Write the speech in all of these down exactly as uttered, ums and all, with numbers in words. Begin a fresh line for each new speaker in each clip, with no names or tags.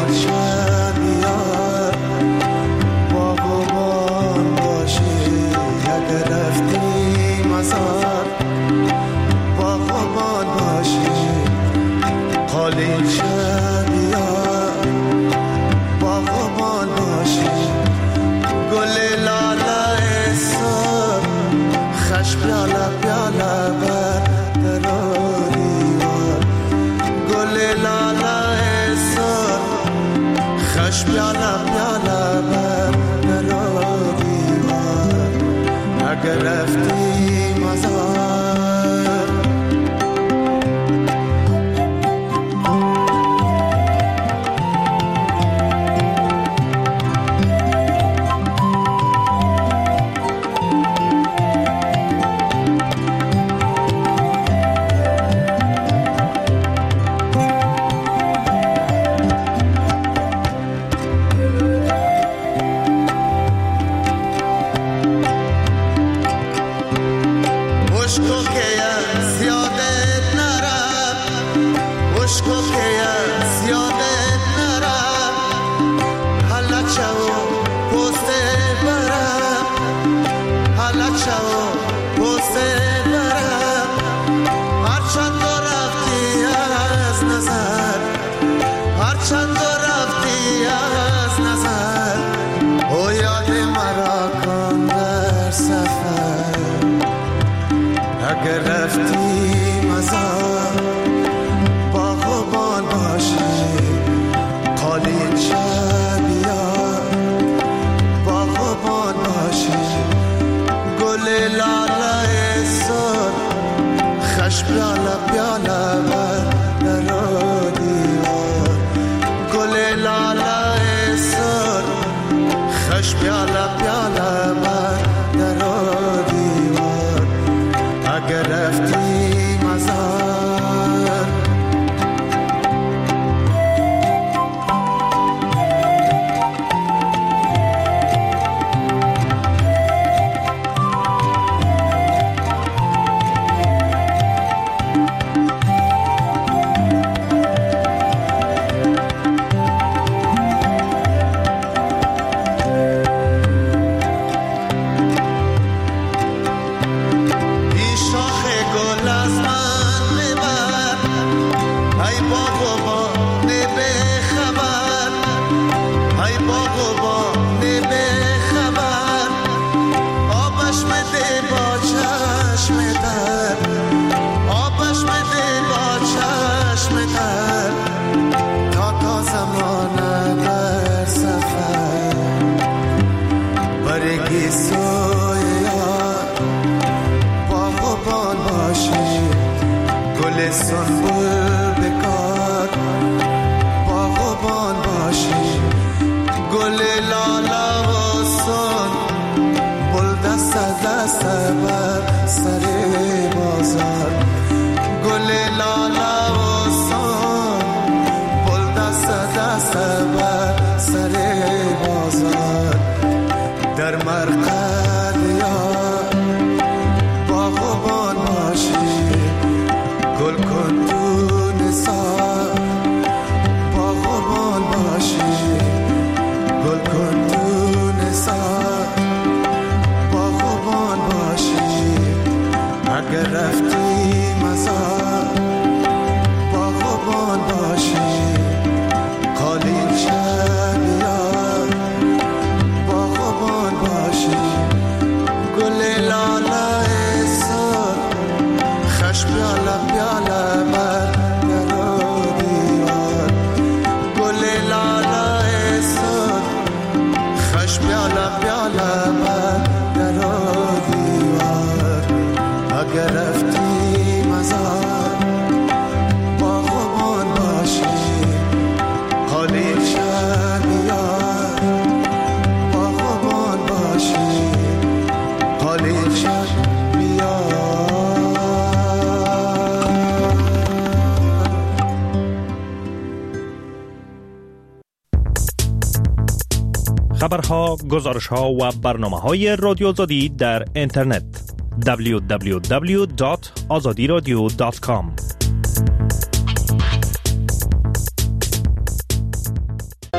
خبرها، گزارشها و برنامه‌های رادیو آزادی در اینترنت دبلیو دبلیو دبلیو دات آزادی رادیو دات کام.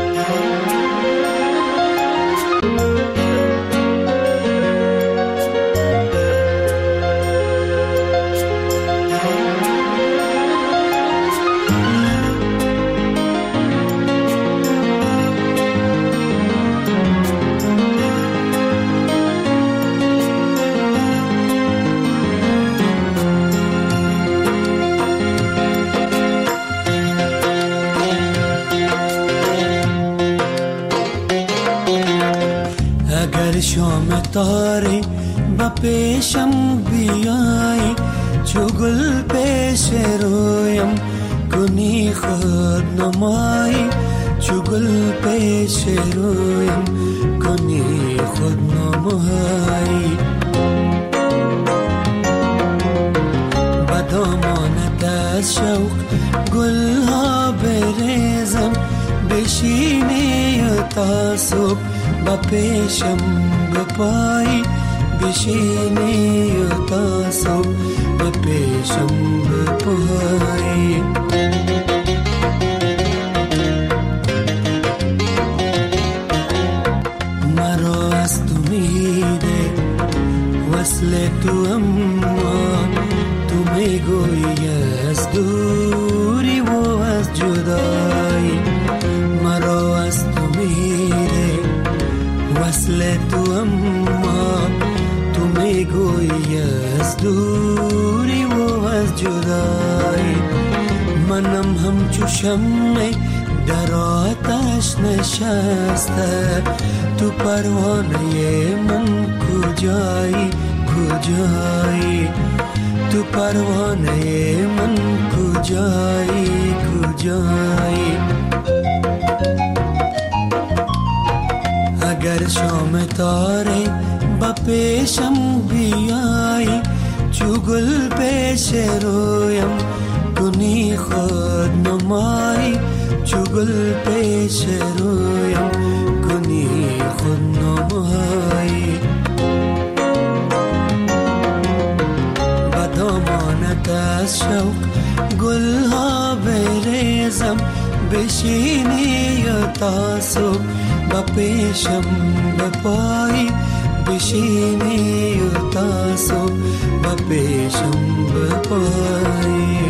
شام تاره با پیشم بیایی، چو گل پیش رویم کنی خود نمایی، چو گل پیش رویم کنی خود نمایی. با دامانت از شوق گل ها بریزم، بشینی تا صبح با پیشم بپایی، بشینی تا صبح با پیشم بپایی. مرا از تو میده وصل تو، اما تو میگویی از دوری و از جدایی. مرا از تو میده وصل تو، اما تو میگویی از دوری و از جدایی. منم همچو شمع در آتش نشسته، تو پروانه من کجایی کجایی، تو پروانه من کجایی کجایی. اگر شام تاره با پیشم بیایی، چو گل پیش رویم کنی خود نمایی، چو گل پیش رویم کنی خود نمایی. با دامانت از شوق گل ها بریزم، بشینی تا صبح با پیشم بپایی، بشینی تا صبح با پیشم بپایی.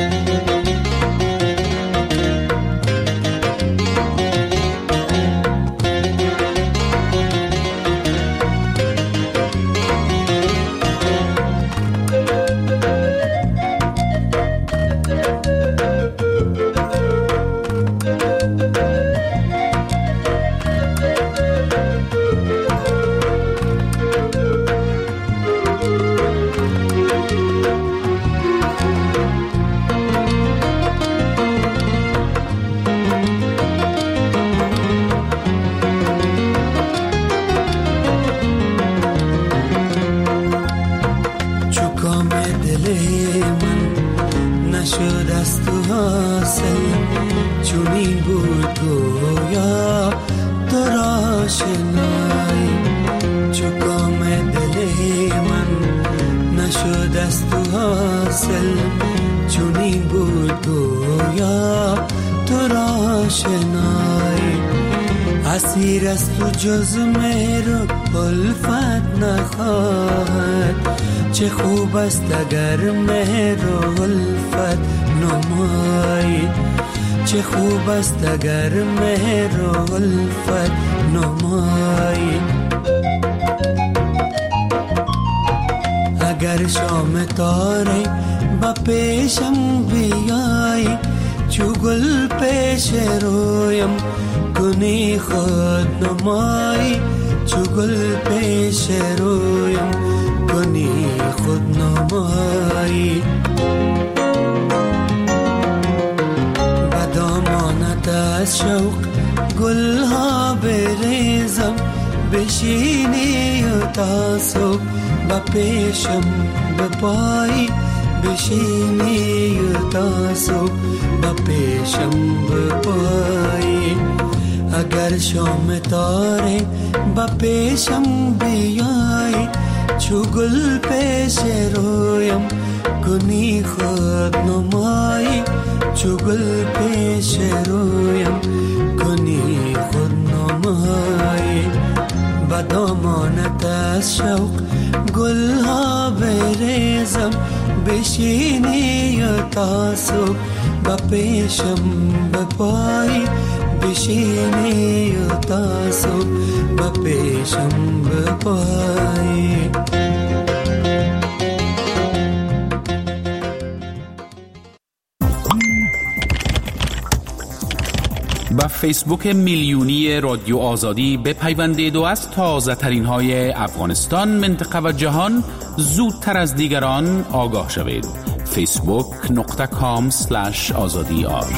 اسیر است تو جز مهر الفت نخواهد، چه خوب است اگر مهر الفت نمایی، چه خوب است اگر مهر الفت نمایی. اگر شام تاره با پیشم بیایی، چو گل پیش رویم کنی خود نمایی، چو گل پیش رویم کنی خود نمایی. با دامانت از شوق گل ها بریزم، بشینی تا صبح با پیشم بپایی، بشینی تا صبح با پیشم بپایی. اگر شام تاره با پیشم بیایی، چو گل پیش رویم کنی خود نمایی، چو گل پیش رویم کنی خود نمایی. با دامانت از شوق گل ها بریزم، بشینی تا صبح با پیشم بپایی، بشینی تا صبح با پیشم بپایی.
و فیسبوک میلیونی رادیو آزادی بپیوندید و از تازه ترین های افغانستان، منطقه و جهان زودتر از دیگران آگاه شوید. فیسبوک نقطه کام سلش آزادی آر.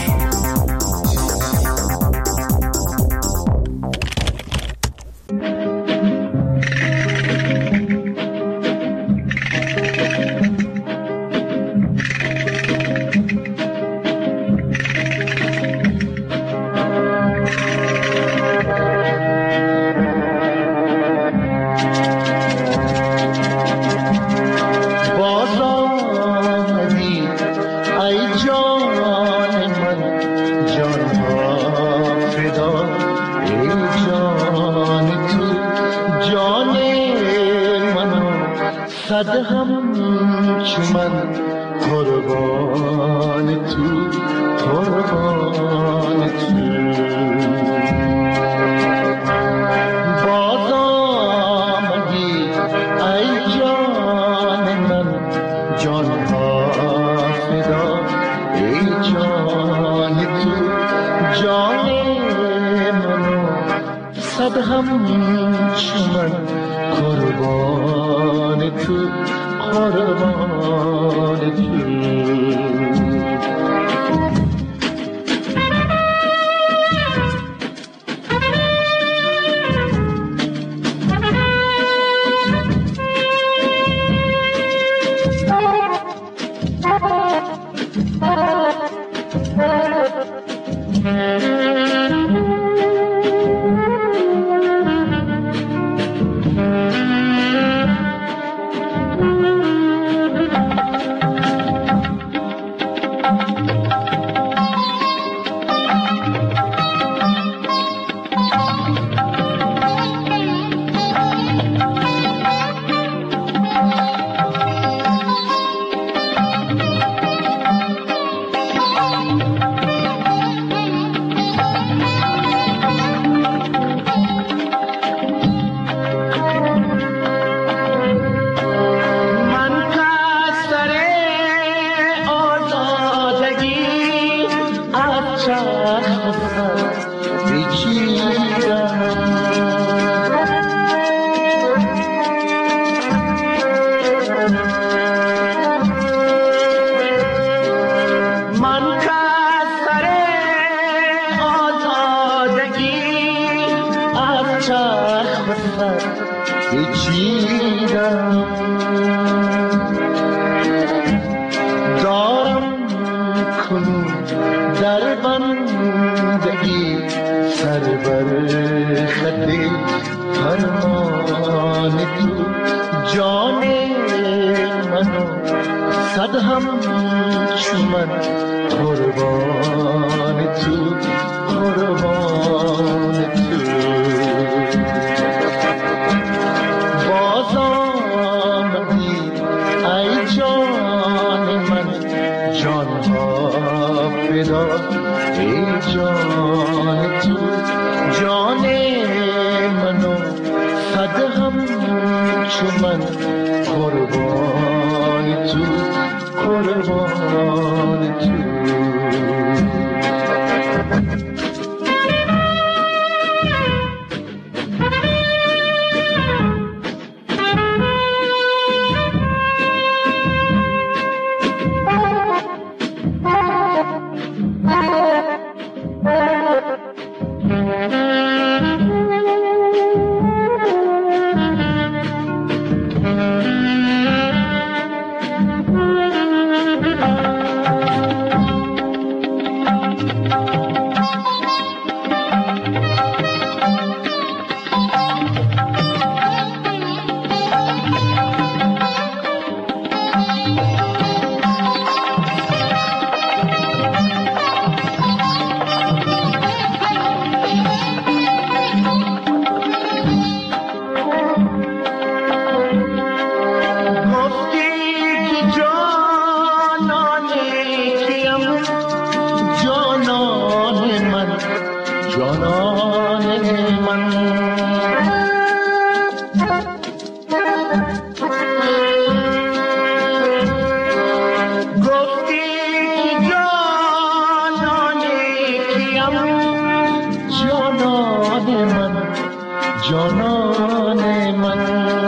جان من جانان من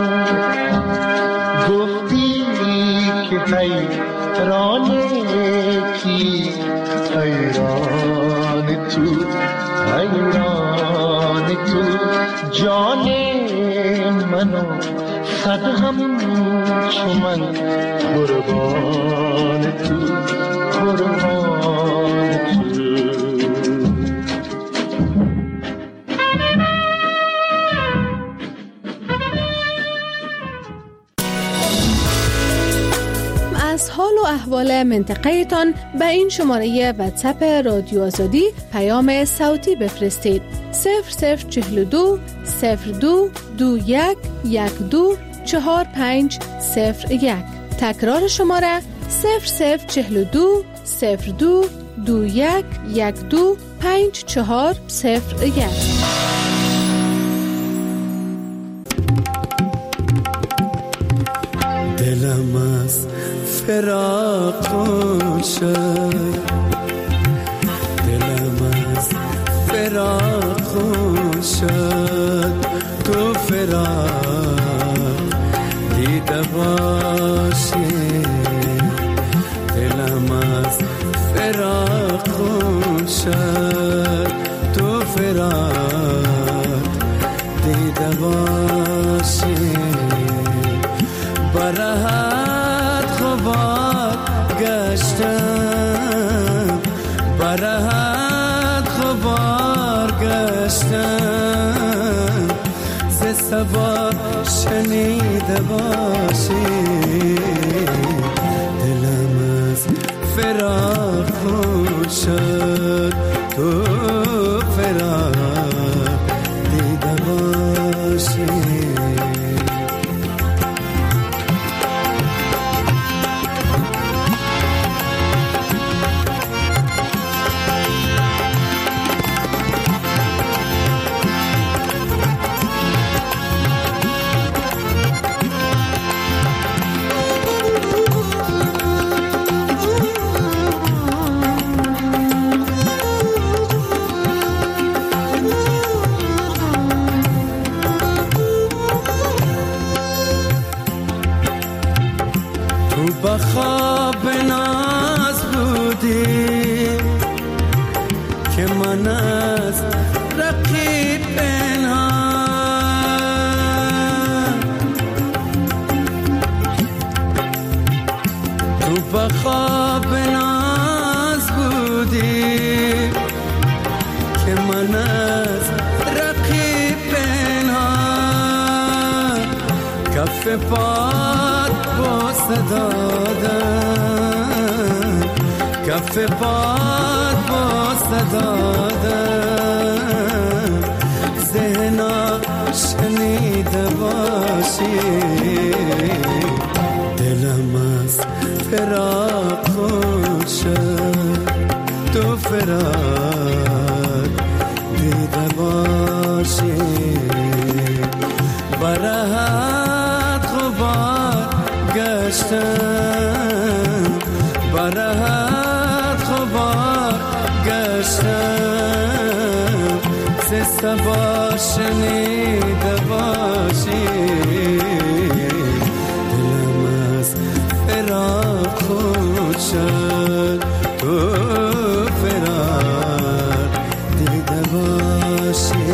گفتی که حیران کی حیران تو حیران تو جان منو صد هم چو من قربان تو قربان تو
از حال و احوال منطقه تان به این شماره واتساپ رادیو آزادی پیام صوتی بفرستید. صفر صفر چهل و دو صفر دو دو یک یک دو چهار پنج صفر یک. تکرار شماره صفر صفر چهل و دو صفر دو دو یک یک دو پنج چهار صفر یک.
دلم از فراق شد، دلم از فراق شد، تو فراق دیده باشی. دلم از فراق شد، تو فراق دیده باشی. برهت خواب گشتم، برهت خواب گشتم، ز صبا شنیده باشی. دلم از فراق شد، تو فراق دیده باشی. بخواب ناز بودی که من از رقیب پنهان، تو بخواب ناز بودی که من از رقیب پنهان. کف پاد بوسه دادم، کف پاد بوسه دادم، ذهنا شنیده باشی. دلم از فراق شد، تو فراق دیده باشی. برهت خواب گشتم، برهت خواب گشتم، ز صبا شنیده باشی. دلم از فراق شد، تو فراق دیده باشی.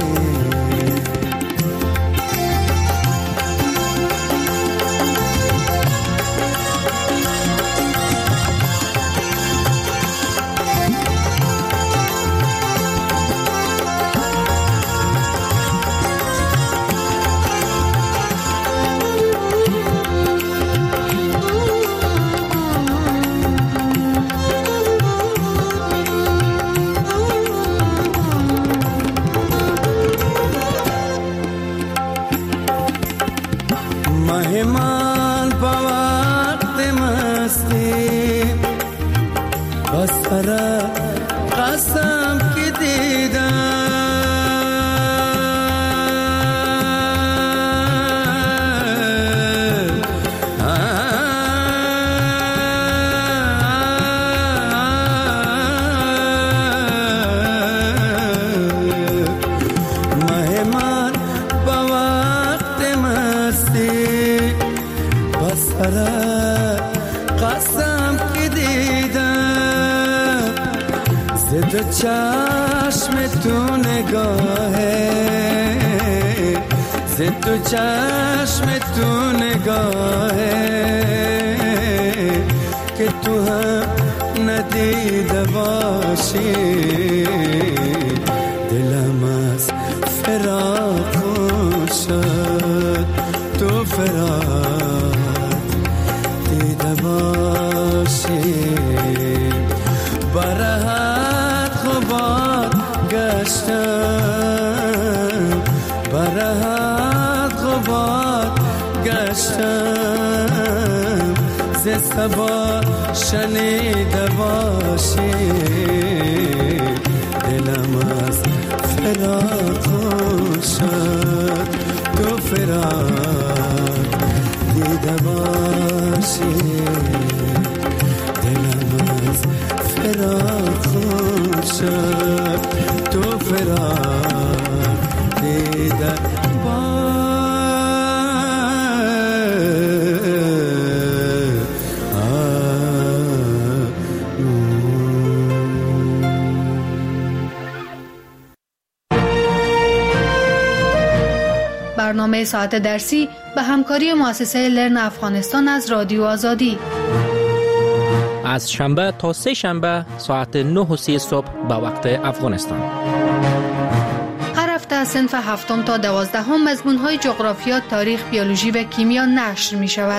مهمان با وقت مستی بسر قسم که دیدم، دو چشم تو نگاهه، ز دو چشم تو نگاهه که تو هم ندیده باشی، دلم از فراق شد تو فراق دیده باشی. برهت خوبات گشتم، برهت خوبات گشتم، ز صبا شنیده باشی، دلم از فراق شد تو فراق دیده باشی، دلم از فراق شد تو فراق دیده باشی.
برنامه ساعت درسی به همکاری مؤسسه لرن افغانستان از رادیو آزادی
از شنبه تا سه شنبه ساعت نه و سی صبح به وقت افغانستان.
هر هفته صنف هفتم تا دوازدهم مضمون‌های جغرافیا، تاریخ، بیولوژی و کیمیا نشر می شود.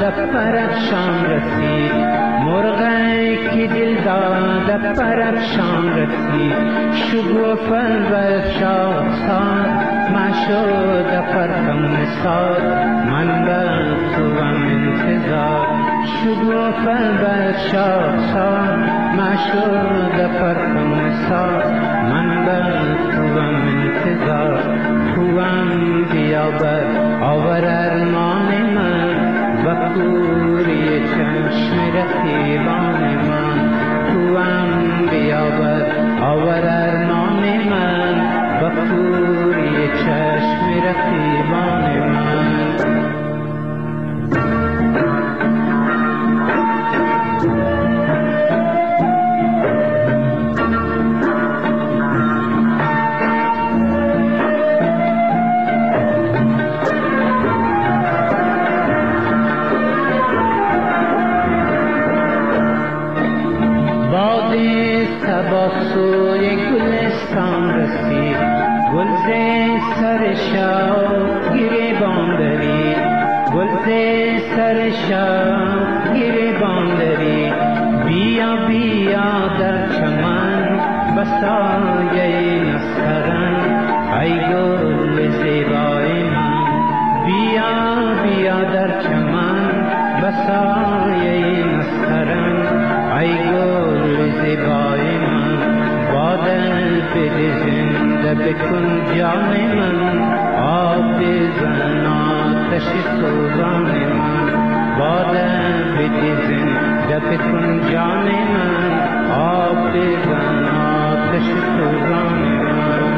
پرفشان رسید، مرغی که دل داده پرفشان رسید، شگوفه و شاخسار مشود پرتم نثار، من به توام انتظار. شگوفه و شاخسار مشود پرتم نثار، من به توام انتظار. توام بیابد آور ارمان من و کوری چشم رقیبان من. توام بیابد آور ارمان من و کوری چشم رقیبان من. سوی گلستان رسید، گلز سر شاه گریبان دارید، گلز سر شاه گریبان دارید. بیا بیا در چمن بسایه نسترن، ای گل زیبای من. بیا بیا در چمن بسایه نسترن، ای گل زیبای من. بادل بده زنده بکن جان من، آب بزن آتش سوزان من. بادل بده زنده بکن جان من، آب بزن آتش سوزان من.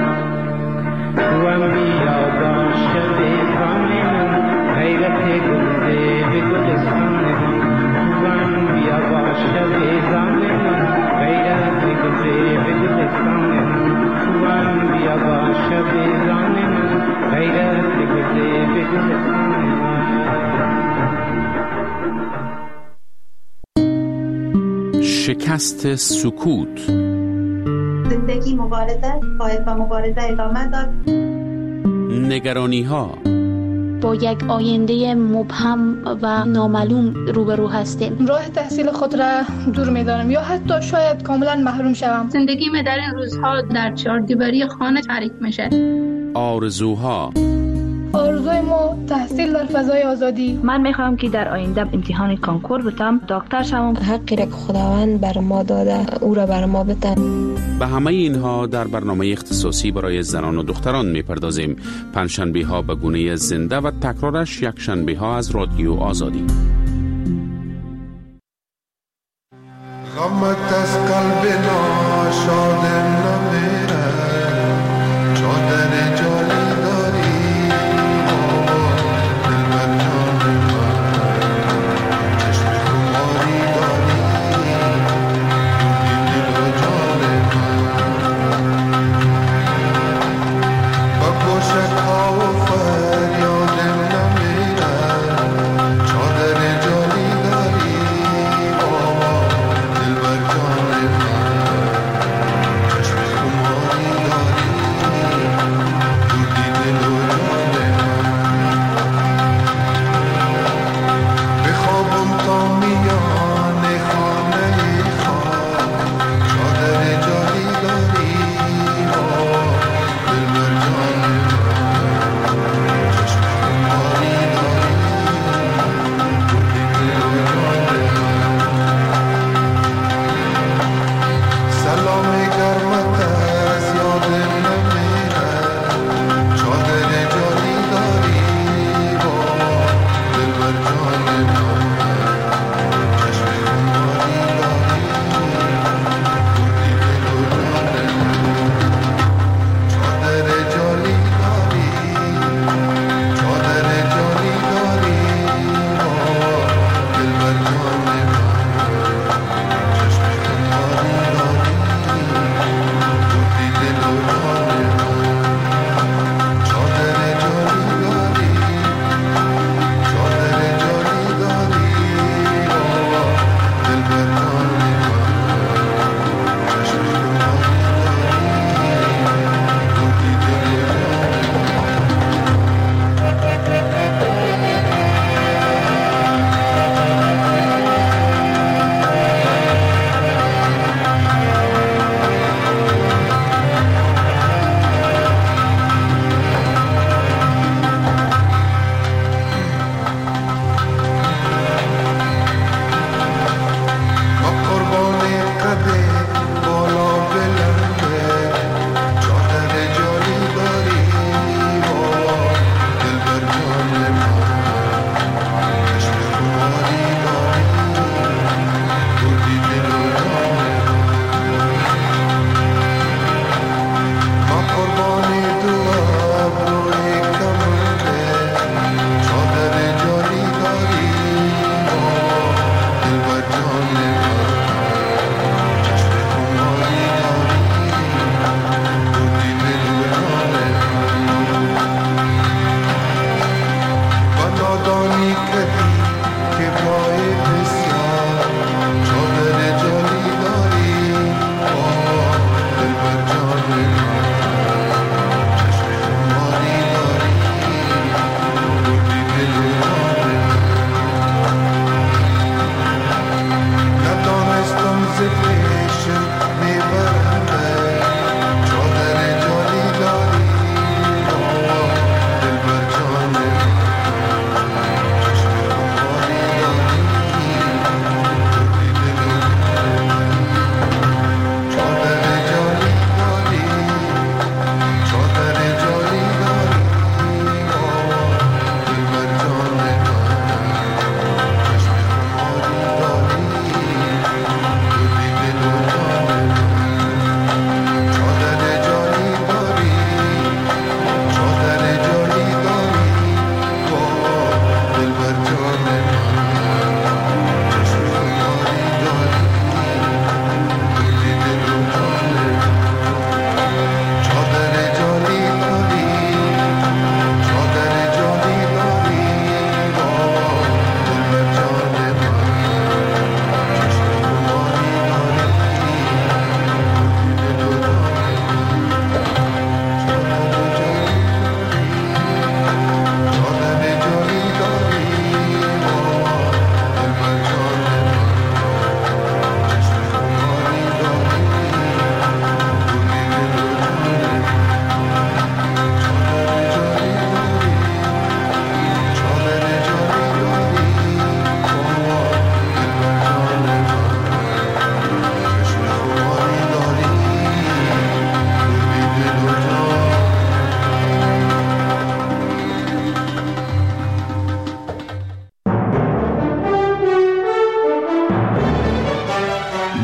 توام بیا باش بیگان من، غیرت گلده به گلستان من. توام بیا باش بیگان من، غیرت گلده به گلستان من. توام بیا باش بیگان من، غیرت گلده به گلستان من.
شکست سکوت.
زندگی مبارزه، باید با مبارزه ادامه داد.
نگرانی ها.
با یک آینده مبهم و نامعلوم روبرو هستیم.
راه تحصیل خود را دور می‌دانم یا حتی شاید کاملا محروم شوم.
زندگی من در این روزها در چهار دیواری خانه تعریف میشه.
آرزوها.
آرزوی ما تحصیل در فضای آزادی.
من میخوام که در آینده امتحان کنکور بتم، دکتر شوم.
حقی را که خداوند بر ما داده او را بر ما بده.
به همه اینها در برنامه اختصاصی برای زنان و دختران میپردازیم. پنجشنبه ها به گونه زنده و تکرارش یک شنبه ها از رادیو آزادی.
غمت از قلب ناشاد نمیره، چادر جالی داری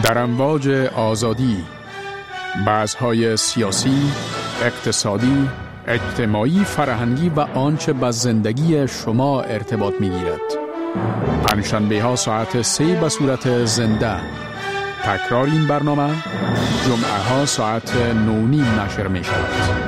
در امواج آزادی، بحث‌های سیاسی، اقتصادی، اجتماعی، فرهنگی و آنچه با زندگی شما ارتباط می‌گیرد. پنجشنبه ها ساعت سه به صورت زنده. تکرار این برنامه جمعه ها ساعت نو نیم نشر می شود.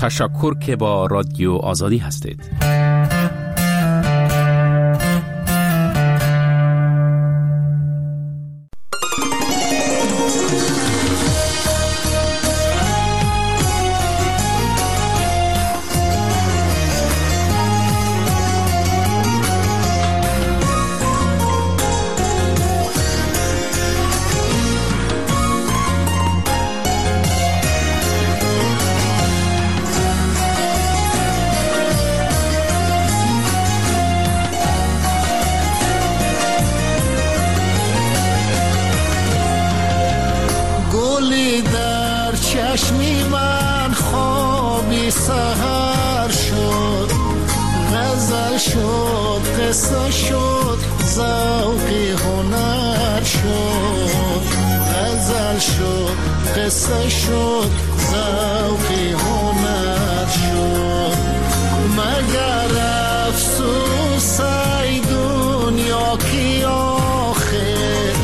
تشکر که با رادیو آزادی هستید.
چشمی من خوابی سحر شد، غزل شد، قصه شد، ذوقی هنر شد. غزل شد، قصه شد، ذوقی هنر شد. مگر افسوس ای دنیا کی آخر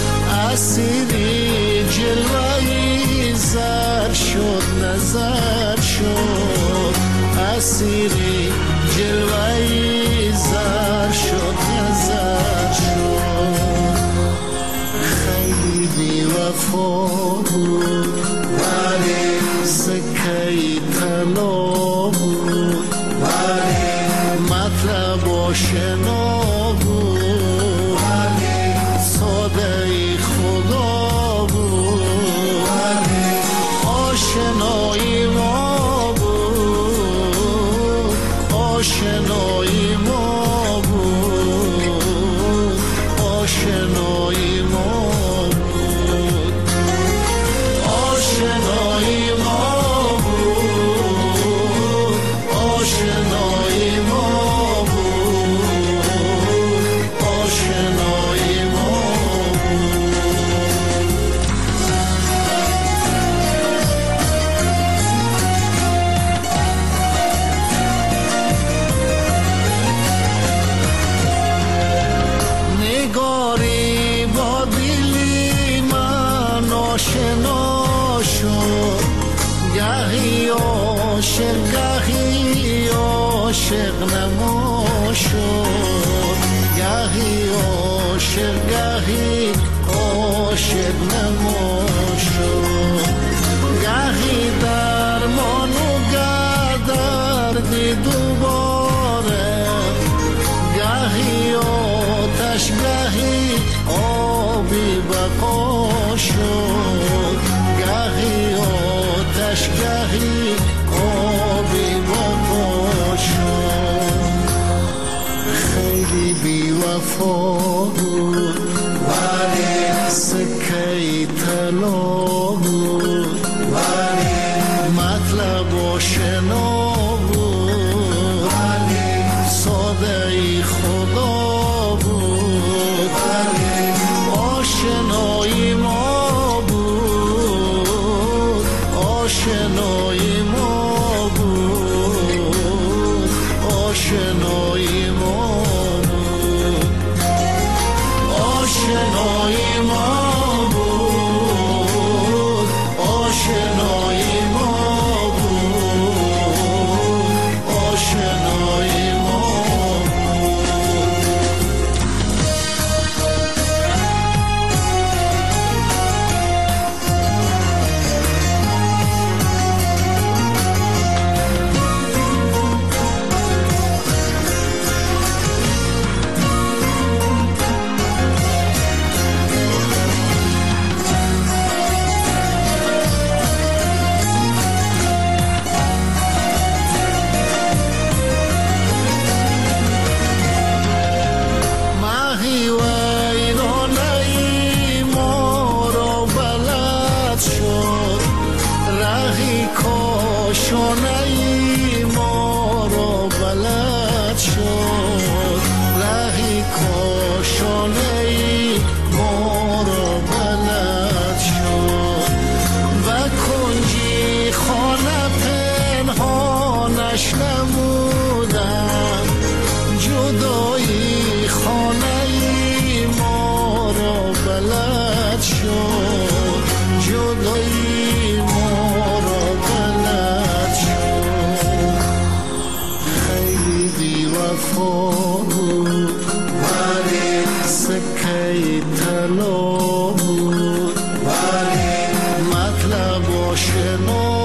اسیری جلوهی زر شد، نظر شد. اسیری جلوهی زر شد، نظر شد. خیلی بی وفا بود ولی سکهی طلا بود، ولی مطلب آشنا بود، ولی ساده ای خدا بود، ولی آشنایی ما بود، آشنایی ما بود، آشنایی ما بود، آشنایی ما بود، آشنایی ما بود، آشنایی ما بود. نگاری با دلی من آشنا شد، گهی عاشق گهی عاشق نما شد، گهی عاشق گهی عاشق نما شد. گهی درمان و گدردی دوباره، گهی آتش گهی آبی بقا شد، گهی آتش گهی آبی بقا شد. خیلی بی وفا بود ولی سکهی طلا بود، ولی مطلب آشنا بود، ولی ساده ای خدا بود، ولی آشنایی ما بود، آشنایی ما بود، آشنایی ما بود، آشنایی ما بود، آشنایی ما بود، آشنایی ما بود. ماهی ویرانه‌ای ما را بلد شد، رهی کاشانه‌ای ما را بلد شد، رهی کاشانه‌ای ما را بلد شد. و کنجی خانه پنهانش نمودم، جدایی خانه‌ای ما را بلد شد، جدایی ما را بلد شد. آشنا